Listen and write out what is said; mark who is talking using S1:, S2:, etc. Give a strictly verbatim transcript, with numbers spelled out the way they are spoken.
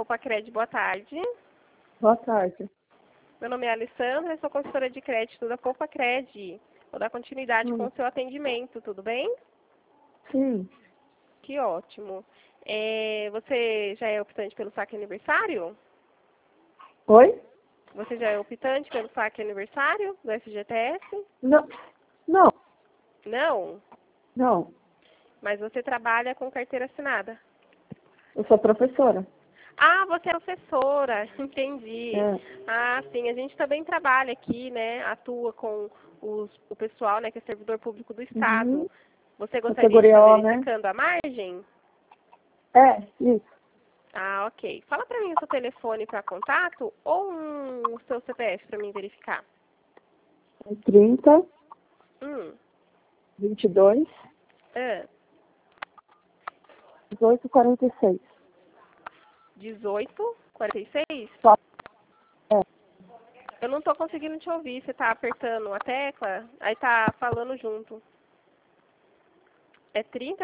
S1: Copacred, boa tarde.
S2: Boa tarde.
S1: Meu nome é Alessandra, sou consultora de crédito da Copacred. Vou dar continuidade
S2: Hum.
S1: com o seu atendimento, tudo bem?
S2: Sim.
S1: Que ótimo. É, você já é optante pelo saque aniversário?
S2: Oi?
S1: Você já é optante pelo saque aniversário do F G T S?
S2: Não. Não.
S1: Não?
S2: Não.
S1: Mas você trabalha com carteira assinada?
S2: Eu sou professora.
S1: Ah, você é professora, entendi.
S2: É.
S1: Ah, sim, a gente também trabalha aqui, né, atua com os, o pessoal, né, que é servidor público do Estado.
S2: Uhum.
S1: Você gostaria de
S2: Categoria
S1: estar
S2: O, né?
S1: verificando a margem?
S2: É, isso.
S1: Ah, ok. Fala para mim o seu telefone para contato ou um, o seu C P F para mim verificar.
S2: É trinta,
S1: Hum,
S2: vinte e dois,
S1: ah,
S2: dezoito, quarenta e seis.
S1: dezoito, quarenta e seis?
S2: Só. É.
S1: Eu não estou conseguindo te ouvir. Você está apertando a tecla, aí tá falando junto. É trinta?